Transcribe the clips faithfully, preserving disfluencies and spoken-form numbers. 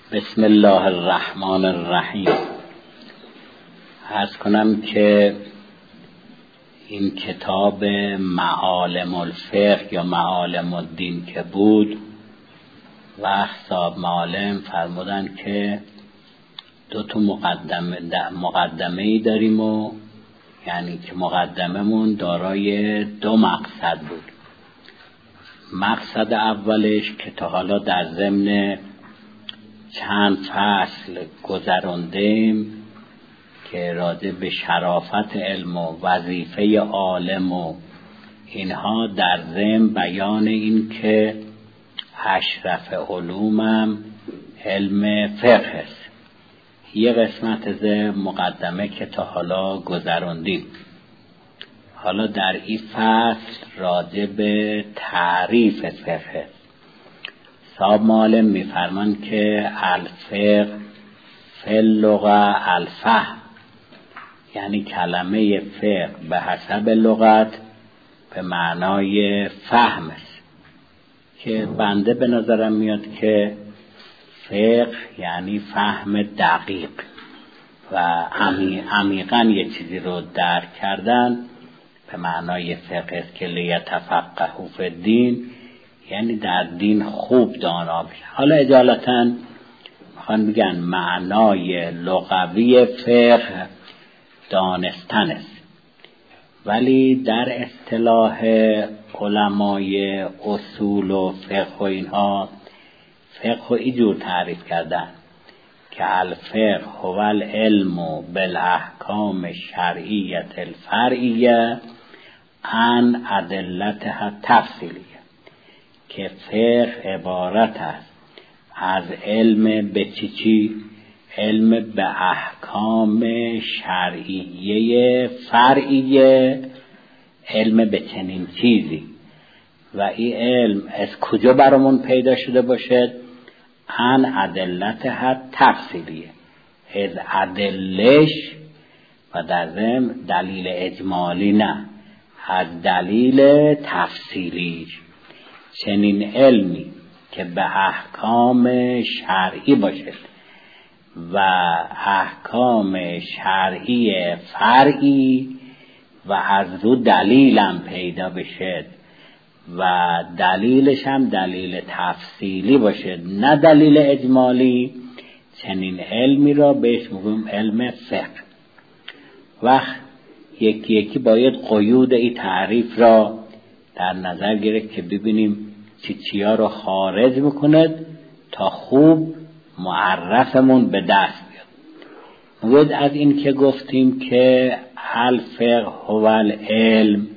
بسم الله الرحمن الرحیم. عرض کنم که این کتاب معالم الفقه یا معالم الدین که بود، وقت صاحب معالم فرمودن که دو تا مقدمه مقدمه ای داریم و یعنی که مقدممون دارای دو مقصد بود. مقصد اولش که تا حالا در ضمن چند فصل گذراندیم که راجع به شرافت علم و وظیفه عالم و اینها، در ضمن بیان این که اشرف علومم علم فقه است. یه قسمت از مقدمه که تا حالا گذراندیم. حالا در این فصل راجع به تعریف فقه صاحب معالم میفرمان که الفقه فی اللغة الفهم، یعنی کلمه فقه به حسب لغت به معنای فهم است، که بنده به نظرم میاد که فقه یعنی فهم دقیق و عمیقاً یه چیزی رو درک کردن به معنای فقه است که لیتفقهوا فی الدین، یعنی در دین خوب دانا بشه. حالا اجالتاً میخوان بگن معنای لغوی فقه دانستن است، ولی در اصطلاح علمای اصول و فقه و اینها فقه رو اینجور تعریف کردن که الفقه هو العلم بالاحکام شرعیت الفرعیه عن ادلتها تفصیلیه، که فقه عبارت است از علم به چی چی؟ علم به احکام شرعیه فرعیه، علم به چنین چیزی. و این علم از کجا برامون پیدا شده باشد؟ عن ادلتها تفصیلیه، از ادلش و در ضمن دلیل اجمالی نه، از دلیل تفصیلیش. چنین علمی که به احکام شرعی باشد و احکام شرعی فرعی و از رو دلیلم پیدا بشد و دلیلش هم دلیل تفصیلی باشد نه دلیل اجمالی، چنین علمی را بهش میگیم علم فقه. وقت یکی یکی باید قیود این تعریف را در نظر گرفت که ببینیم چی چیا رو خارج میکند تا خوب معرفمون به دست بیاد. بود از این که گفتیم که الفقه هو العلم،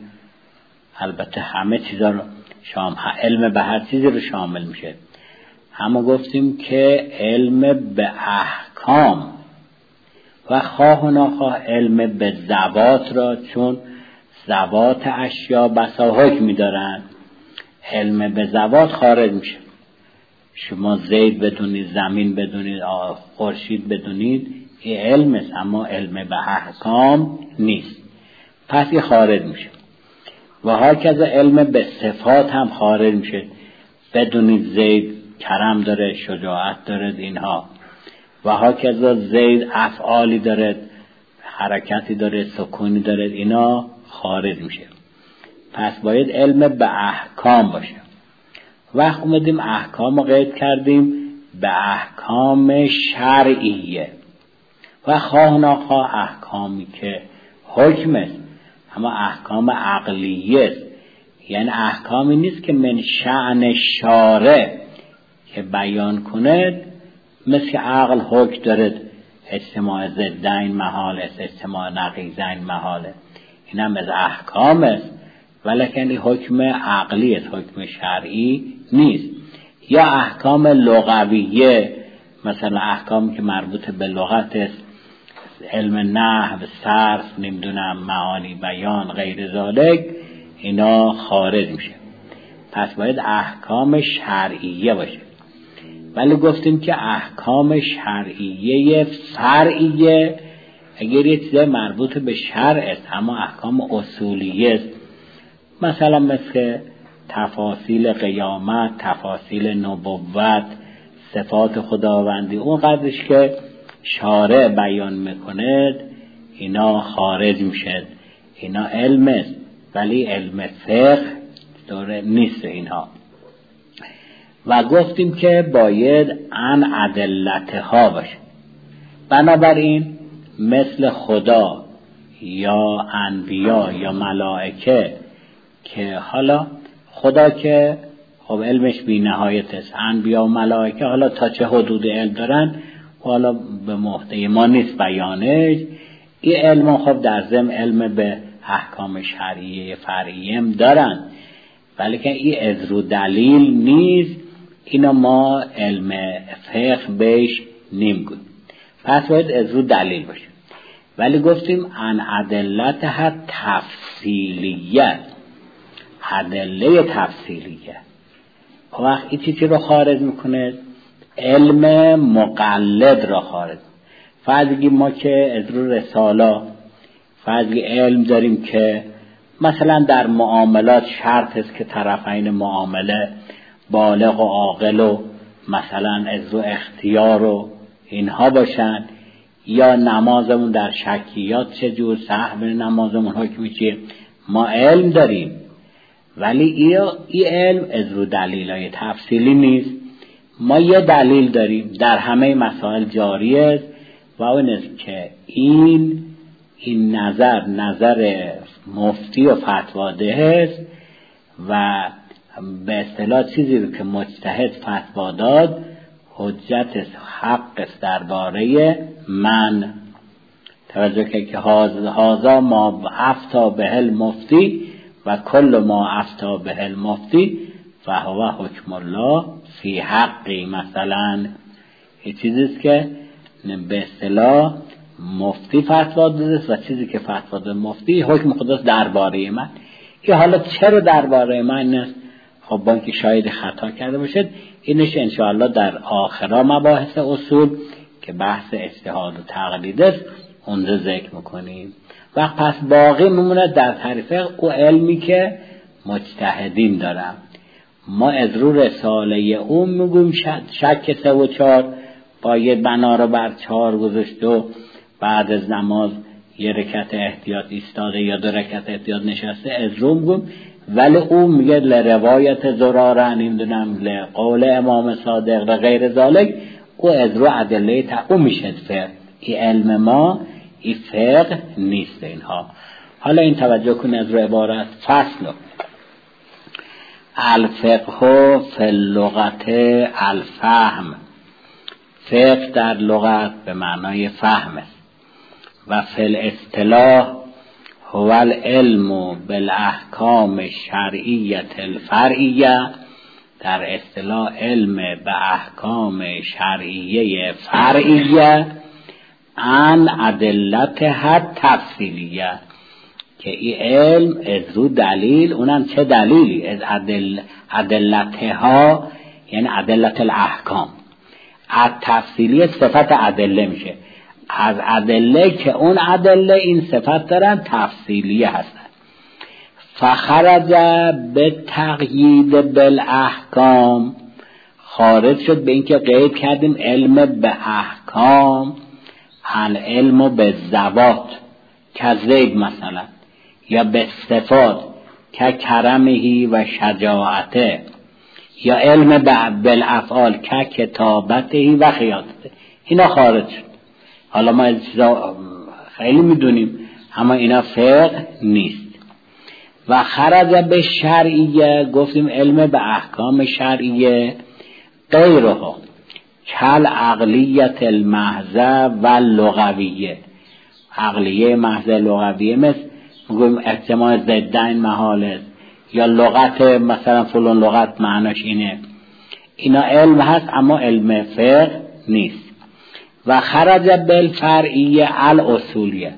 البته همه چیزا رو شامل، علم به هر چیزی رو شامل میشه، اما گفتیم که علم به احکام و خواه و ناخواه علم به ذوات را، چون ذوات اشیا بسا حکم می‌دارند، علم به ذوات خارج میشه. شما زید بدونید، زمین بدونید، خورشید بدونید، این علم است، اما علم به احکام نیست، پس این خارج میشه. و هاکذا علم به صفات هم خارج میشه، بدونید زید کرم داره، شجاعت داره، اینها. و هاکذا زید افعالی داره، حرکتی داره، سکونی داره، اینا خارج میشه. پس باید علم به احکام باشه. وقت اومدیم احکام رو قید کردیم به احکام شرعیه و خواه ناخواه احکامی که حکم است، اما احکام عقلیه است، یعنی احکامی نیست که من شأن شارع که بیان کند، مثل عقل حکم دارد اجتماع ضدین محال است، اجتماع نقیضین محال است، این هم از احکام است، ولیکن حکم عقلی است، حکم شرعی نیست. یا احکام لغویه، مثلا احکامی که مربوط به لغت است، علم نحو، صرف، نمیدونم معانی بیان غیر ذالک، اینا خارج میشه. پس باید احکام شرعیه باشه. ولی گفتیم که احکام شرعیه فرعیه اگر یه چیز مربوط به شرع است اما احکام اصولیه است، مثلا مثل تفاصیل قیامت، تفاصیل نبوت، صفات خداوندی اون قدرش که شارع بیان میکند اینا خارج میشه، اینا علم است ولی علم فقه دوره نیست اینها. و گفتیم که باید عن ادلتها باشه. بنابراین مثل خدا یا انبیا یا ملائکه که حالا خدا که خب علمش بی نهایت است، انبیا و ملائکه حالا تا چه حدود علم دارن حالا به محتوی ما نیست بیانش. این علم خب در ضمن علم به احکام شرعیه فرعیه دارن ولی که این از رو دلیل نیست، اینا ما علم فقه بهش نمیگویم، پس باید از رو دلیل باشه. ولی گفتیم ان ادلتها تفصیلیه، ادله تفصیلیه. وقت این چیزی رو خارج میکنه؟ علم مقلد را خارج. فرضی ما که از رو رساله فرضی علم داریم که مثلا در معاملات شرط است که طرفین معامله بالغ و عاقل و مثلا از رو اختیار و اینها باشن، یا نمازمون در شکیات چجور صحب نمازمون حکمی چیه، ما علم داریم ولی این علم از رو دلیلای تفصیلی نیست. ما یه دلیل داریم در همه مسائل جاری است و اون است که این این نظر نظر مفتی و فتواده است و به اصطلاح چیزی رو که مجتهد فتوا داد حجت حق است درباره من. توجه که که هازا ما افتا به المفتی و کل ما افتا به المفتی فهو حکم الله فی حقی. مثلا یه چیزیست که به اصطلاح مفتی فتوا داده و چیزی که فتوا داده مفتی حکم خداست درباره من. این حالا چرا درباره من نیست؟ خب با اینکه شاید خطا کرده باشد، اینش انشاءالله در آخرا مباحث اصول که بحث اجتهاد و تقلید است اونجا ذکر میکنیم. و پس باقی میمونه در تعریف او علمی که مجتهدین دارن. ما از رو رساله اون میگویم شک سه و چار باید بنا رو بر چار گذاشت و بعد از نماز یه رکعت احتیاط ایستاده یا دو رکعت احتیاط نشسته از رو میگویم، ولی اون میگه لروایت زراره نمیدونم لقول امام صادق و غیر ذالک، او از رو ادله تا او میشه فقه. این علم ما این فقه نیست اینها. حالا این توجه کن از رو عبارت فصل الفقه فی اللغت الفهم. فقه در لغت به معنای فهم است و فی الاصطلاح هو العلم بالاحکام شرعیت الفرعیه. در اصطلاح علم به احکام شرعیه فرعیه عن ادلتها تفصیلیه، که این علم از رو دلیل، اونم چه دلیلی؟ از ادل ادلتها یعنی ادلت الاحکام. از تفصیلی صفت ادله میشه، از ادله که اون ادله این صفت دارن تفصیلیه هستن. فخرج به تقیید بالاحکام، خارج شد به اینکه قید کردیم علم به احکام عن علم به ذوات که زید مثلا، یا به صفات که کرمهی و شجاعته، یا علم بالافعال که کتابتهی و خیاطته. اینا خارج شد. حالا ما این چیزا خیلی میدونیم اما اینا فقه نیست. و خرج به شرعیه، گفتیم علم به احکام شرعیه غیرها کل عقلیت المحضه و لغویه. عقلیه محضه لغویه مثل میگویم احتمال ضدین محال است، یا لغت مثلا فلان لغت معناش اینه. اینا علم هست اما علم فقه نیست. و خرج بالفرعیه الاصولیه،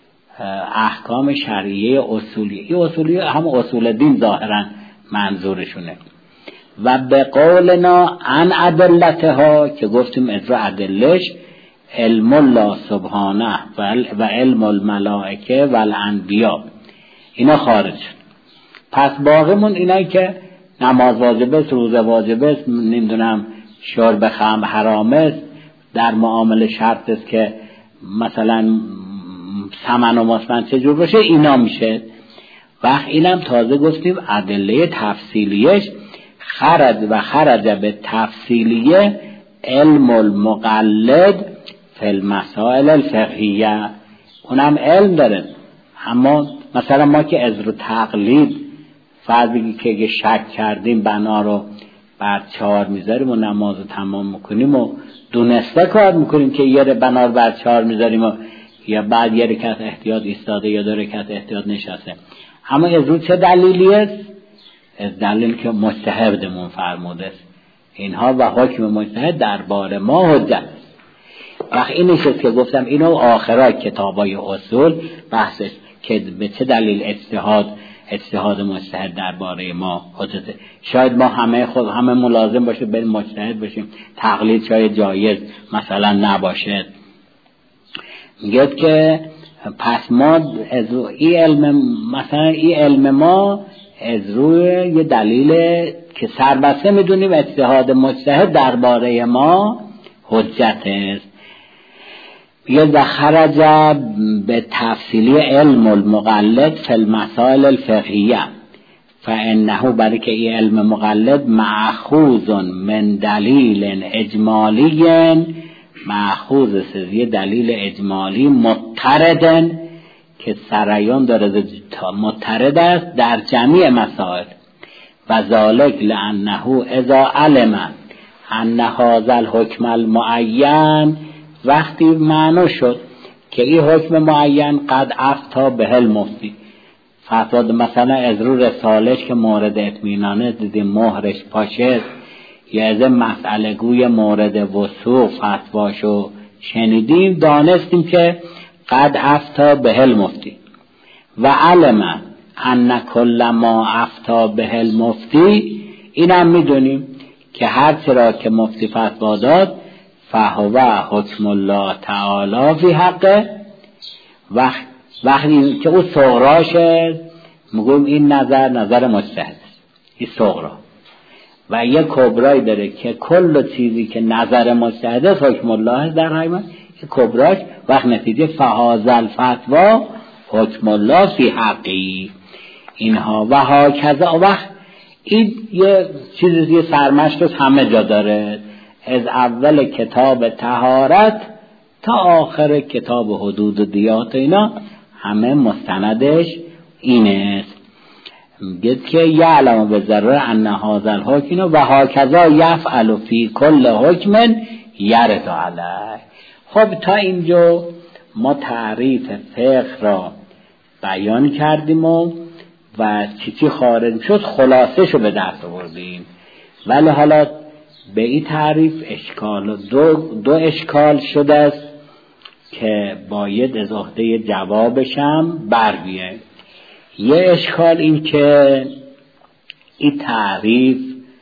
احکام شرعیه اصولیه. این اصولیه هم اصول دین ظاهرا منظورشونه. و به قولنا عن ادلتها که گفتیم اجرا ادلش علم الله سبحانه و علم الملائکه و الانبیا، اینا خارج شد. پس باقیمون اینایی که نماز واجب است، روزه واجب است، نمیدونم شرب خمر حرام است، در معامله شرط است که مثلا ثمن و مصمن چجور باشه، اینا میشه. وقت اینم تازه گفتیم ادله تفصیلیش خرج و خرج به تفصیلیه علم المقلد فی المسائل الفقهیه، اونم علم داره. اما مثلا ما که از رو تقلید فرض بگی که اگه شک کردیم بنا رو بر چهار میذاریم و نماز رو تمام میکنیم و دونسته کار میکنیم که یه بنا رو بر چهار میذاریم و یا بعد یه رکعت احتیاط ایستاده یا دو رکعت احتیاط نشسته. اما از رو چه دلیلی است؟ از دلیل که مجتهدمون فرموده است اینها و حکم مجتهد درباره ما حجت است. وقت اینش که گفتم اینو آخرای کتابای اصول بحثش که به چه دلیل اجتهاد اجتهاد مجتهد درباره ما حجته. شاید ما همه خود همه ملازم باشه بریم مجتهد باشیم، تقلید شاید جایز مثلا نباشه. میگه که پس ما از این علم مثلا این علم ما از روی یه دلیل که سربسته میدونیم اجتهاد مجتهد درباره ما حجت است. یه ذخرج به تفصیلی علم المقلد فی المسائل الفقهیه فانه برای که این علم مقلد مأخوذ من دلیل اجمالی، مأخوذ از یه دلیل اجمالی مضطردن که سریان داره مضطرد است در جمیع مسائل و ذالک لانه اذا علم ان هذا الحکم المعین، وقتی معنا شد که این حکم معین قد افتا به المفتی فتوا مثلا از رو رسالش که مورد اطمینانه دیدیم مهرش پاشه یا از مسئله گوی مورد وثوق فتواشو شنیدیم دانستیم که قد افتا به المفتی و علم ان کل ما افتا به المفتی، اینم میدونیم که هر چرا که مفتی فتوا داد فهو حکم الله تعالی فی حقه. وقت وقتی که او صغراشه میگم این نظر نظر مجتهد این صغرا و یه کبرایی داره که کل چیزی که نظر مجتهد حکم الله در حیمت یه کبراش وقت نتیجه فهذا الفتوا حکم الله فی حقی اینها و ها کذا. وقت این یه چیزی یه سرمشق همه جا داره از اول کتاب طهارت تا آخر کتاب حدود و دیات اینا همه مستندش اینه. میگه که یعلم بالضروره ان هذا الحکم و هکذا یفعل فی کل حکم یرد علیه. خب تا اینجا ما تعریف فقه را بیان کردیم و و چی چی خارج شد خلاصه شو به دست آوردیم. ولی حالا به این تعریف اشکال دو, دو اشکال شده است که باید از عهده جوابشم بر بیه. یه اشکال این که این تعریف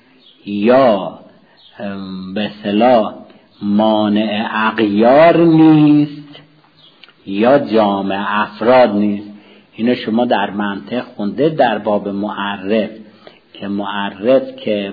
یا به اصطلاح مانع اغیار نیست یا جامع افراد نیست. اینو شما در منطق خونده در باب معرف که معرف که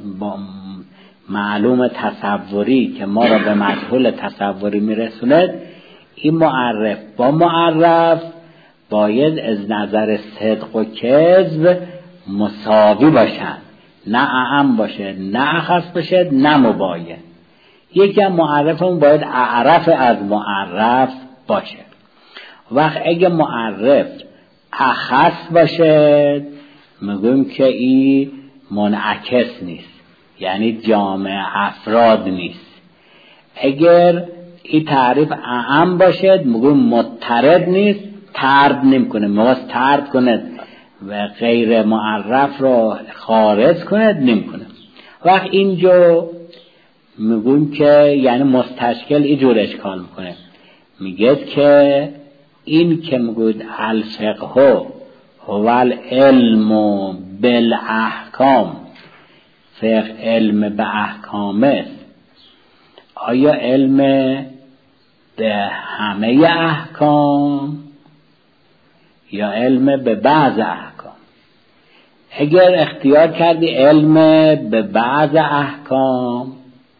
معلوم تصوری که ما را به مجهول تصوری میرسوند، این معرف با معرف باید از نظر صدق و کذب مساوی باشن، نه اعم باشه نه اخص باشه نه مباین. یکی هم معرفمون باید اعرف از معرف باشه. وقت اگه معرف اخص باشه میگویم که این منعکس نیست، یعنی جامع افراد نیست. اگر این تعریف اعم باشه میگویم مضطرد نیست، طرد نمیکنه، میخواست طرد کنه و غیر معرف رو خارج کنه نمیکنه. وقت اینجا میگویم که یعنی مستشکل اینجور اشکال میکنه، میگه که این که میگوید الفقه هو العلم بالاحکام، فقه علم به احکام است. آیا علم به همه احکام یا علم به بعض احکام؟ اگر اختیار کردی علم به بعض احکام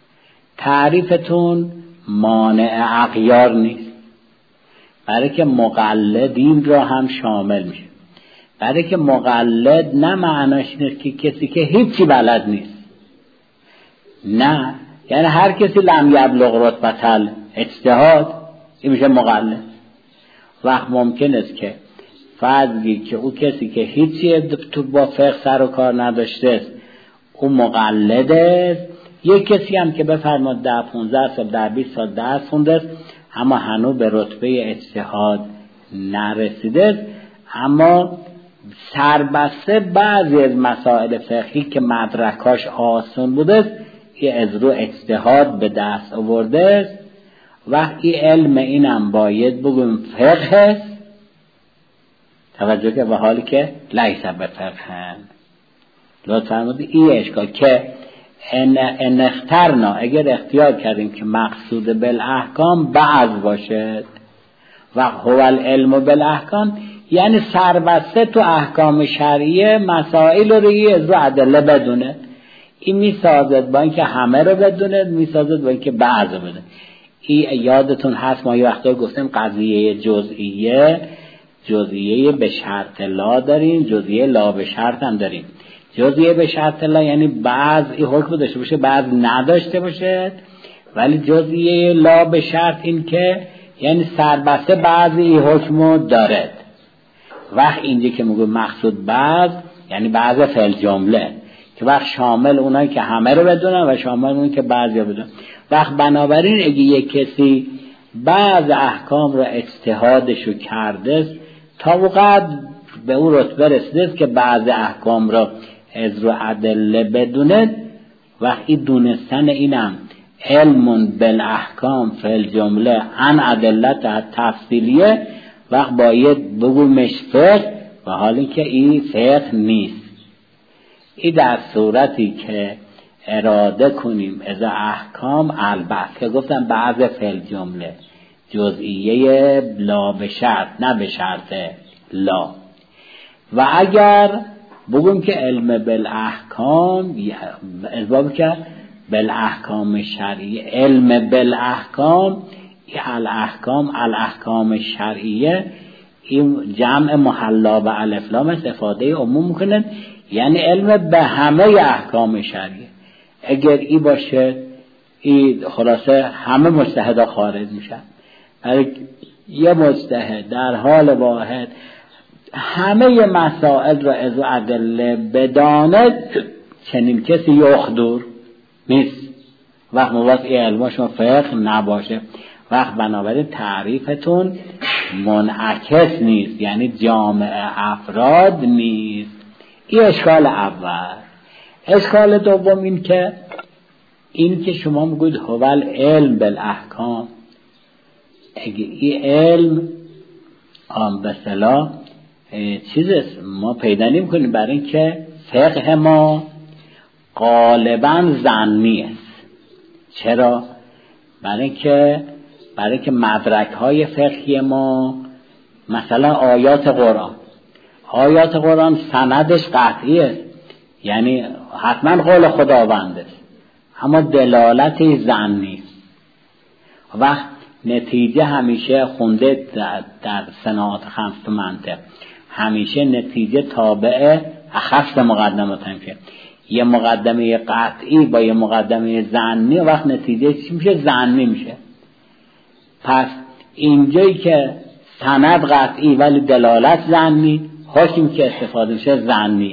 تعریفتون مانع اغیار نیست، برای که مقلدین را هم شامل میشه. برای که مقلد نه معناش نیست که کسی که هیچی بلد نیست، نه، یعنی هر کسی لم یبلغ رتبه اجتهاد این میشه مقلد. وقت ممکن است که فرضی که او کسی که هیچی تو با فقه سر و کار نداشته است او مقلد است، یک کسی هم که بفرماد ده پونزده سال ده بیست سال درس خونده است اما هنوز به رتبه اجتهاد نرسیده است، اما سربسته بعضی از مسائل فقهی که مدرکاش آسان بوده است که از رو اجتهاد به دست آورده است. وقتی علم اینم باید بگویم فقه است، توجه که به حالی که لیس به فقه لطفا فرمودید این اشکال که ان ان اخترنا اگر اختیار کردیم که مقصود بالاحکام بعض باشد و هو العلم بالاحکام، یعنی سربسته تو احکام شرعیه مسائل رو از رو ادله بدونه، این میسازد با اینکه همه رو بدونه، میسازد با اینکه بعض رو بدونه. این یادتون هست ما یه وقتا گفتیم قضیه جزئیه جزئیه به شرط لا داریم، جزئیه لا به شرط هم داریم. جزئیه به شرط لا یعنی بعض این حکم داشته باشه بعض نداشته باشه، ولی جزئیه لا به شرط این که یعنی سربسته بعضی این حکم دارد. وقت اینجا که میگه مقصود بعض یعنی بعض فعل جمله که وقت شامل اونایی که همه رو بدونن و شامل اونایی که بعضی رو بدونن. وقت بنابراین اگه یک کسی بعض احکام رو اجتهادش رو کرده تا وقت به اون رتبه رسیده که بعض احکام رو از رو ادله بدونه، وقتی دونستن اینم علم بالاحکام فی الجمله عن ادلت تفصیلیه، وقت باید بگویمش فقه و حالی که این فقه نیست. این در صورتی که اراده کنیم از احکام البته که گفتم بعض فی الجمله جزئیه لا به شرط نه به شرط لا. و اگر بگویم که علم بالاحکام اسباب که بالاحکام شرعیه علم بالاحکام الاحکام الاحکام شرعیه این جمع محلا به الف لام استفاده عموم میکنه، یعنی علم به همه احکام شرعیه. اگر ای باشه ای خلاصه همه مجتهدا خارج میشن. یه مجتهد در حال واحد همه مسائل را از ادله بداند، چنین کسی یخدور نیست. وقت موقع ای علمشون فقه نباشه، وقت بنابراین تعریفتون منعکس نیست، یعنی جامع افراد نیست. این اشکال اول. اشکال دوم این که این که شما میگوید هو العلم بالاحکام، اگه این علم آن به اصطلاح چیزست ما پیدا نمی کنیم، برای اینکه فقه ما غالبا ظنی است. چرا؟ برای اینکه برای اینکه مدرک های فقهی ما مثلا آیات قرآن آیات قرآن سندش قطعیه، یعنی حتما قول خداوند است، اما دلالت ظنی است. وقت نتیجه همیشه خونده در, در صناعات خمس منطق همیشه نتیجه تابع اخص مقدمات میشه. یه مقدمه قطعی با یه مقدمه ظنی وقت نتیجه چی میشه؟ ظنی میشه. پس اینجایی که سند قطعی ولی دلالت ظنی، حکم که استفاده میشه ظنی.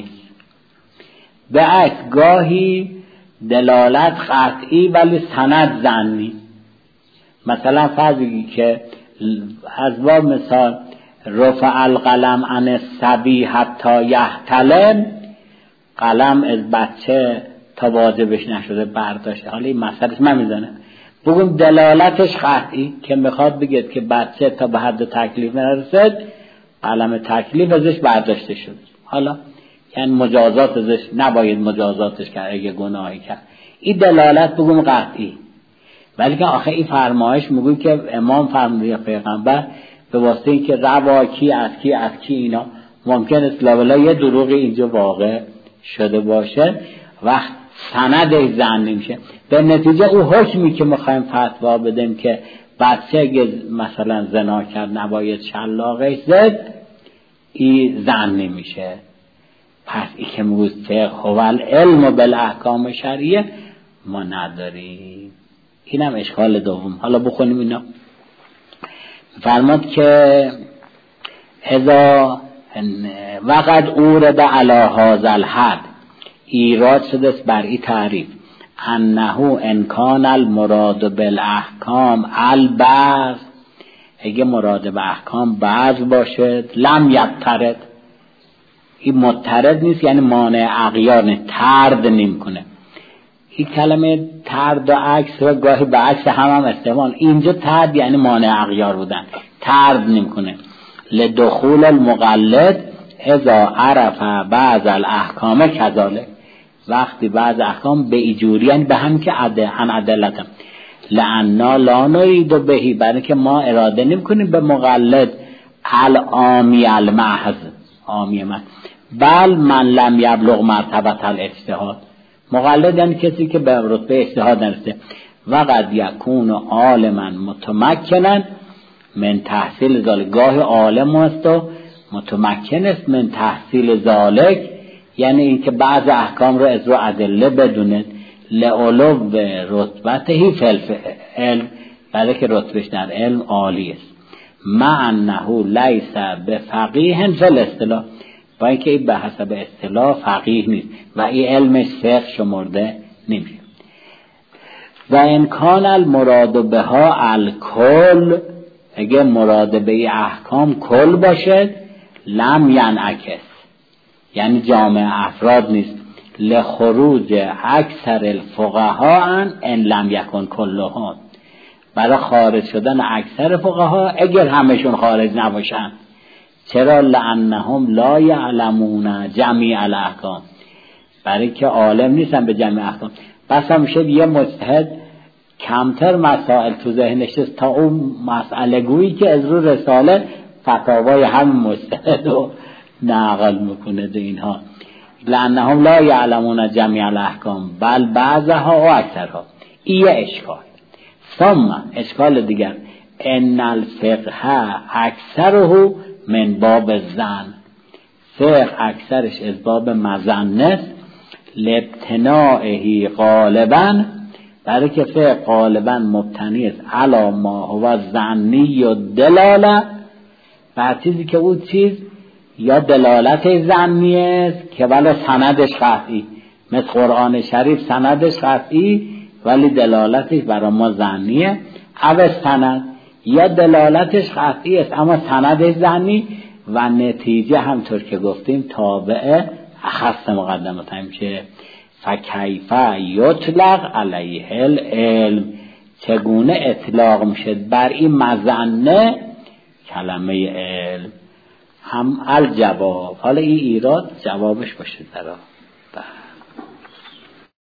به عکس گاهی دلالت قطعی ولی سند ظنی. مثلا فرضی که از باب مثال رفع القلم عن الصبی حتی یحتلم، قلم از بچه تا واجبش نشده برداشته. حالا این مسئلهش من میزنه بگم دلالتش قطعی که میخواد بگید که بچه تا به حد تکلیف نرسد قلم تکلیف ازش برداشته شد. حالا یعنی مجازات ازش نباید مجازاتش کرد اگه گناهی کرد. این دلالت بگم قطعی، ولی که آخه این فرمایش میگوی که امام فرموده یا پیغمبر به واسطه این که روا کی از کی از کی اینا ممکن است لاولا یه دروغی اینجا واقع شده باشه. وقت سندش ظنی میشه. به نتیجه او حکمی که میخوایم فتوا بدیم که بچه اگه مثلا زنا کرد نباید شلاقش زد، این ظنی میشه. پس ای که میگوز فقه هو العلم بالاحکام شرعیه ما نداریم. اینم اشکال دوم. حالا بخونیم اینا. فرماد که اذا وقد اورد علی هذا الحد، ایراد شده بر این تعریف، انه ان کان المراد بالاحکام البعض، اگه مراد به احکام بعض باشد، لم یضطرد، این مضطرد نیست، یعنی مانع اغیار نه، طرد نمیکنه. این کلمه طرد و عکس و گاهی به عکس هم هم استعمال، اینجا طرد یعنی مانع اغیار بودن، طرد نمیکنه. لدخول المقلد اذا عرف بعض الاحکام کذالک، وقتی بعض احکام به ایجوری یعنی به هم که عده عن عدلتم، لعنا لا نرید بهی، برای که ما اراده نمی کنیم به مقلد العامی المحض، عامی محض، بل من لم یبلغ مرتبه الاجتهاد، مقلد یعنی کسی که به رتبه اجتهاد نرسیده. وقد یکون عالما متمکنا من تحصیل ذالک، گاه عالم است و متمکن است من تحصیل ذالک، یعنی اینکه بعض احکام رو از رو ادله بدونه، لعلو رتبته فی العلم، برای که رتبش در علم عالی است، مع انه لیس بفقیه فی الاصطلاح، با اینکه این به حسب اصطلاح فقیه نیست و این علمش فقه شمرده نمیشه. و امکان المراد بها الکل، اگه مراد به این احکام کل باشد، لم ینعکس، یعنی جامع افراد نیست، لخروج اکثر الفقهاء ان لم یکن کلهم، برای خارج شدن اکثر فقها اگر همشون خارج نباشن. چرا؟ لانهم لا یعلمون جمیع الاحکام، برای که عالم نیستن به جمیع احکام. بس هم شد یه مجتهد کمتر مسائل تو ذهنش است تا اون مسئله گویی که از رو رساله فتاوای هم مجتهد رو نقل میکنه ده اینها. لانهم لا یعلمون جمیع الاحکام بل بعضها و اکثرها. این اشکال. ثم اشکال دیگر، ان الفقه اکثره من باب الظن، فقه اکثرش از باب مظنه است، لابتنائه غالبا، برای که فقه غالبا مبتنی است علی ما هو ظنی و دلاله، بر چیزی که اون چیز یا دلالت ظنی است که ولی سندش قطعی، مثل قرآن شریف سندش قطعی ولی دلالتش برای ما ظنیه، او سند یا دلالتش قطعی است اما سندش ظنی و نتیجه همطور که گفتیم تابع اخص مقدمات میشه. فکیف یطلق علیه العلم، چگونه اطلاق میشه بر این مظنه کلمه علم؟ هم الجواب، حالا این ایراد جوابش باشه درا.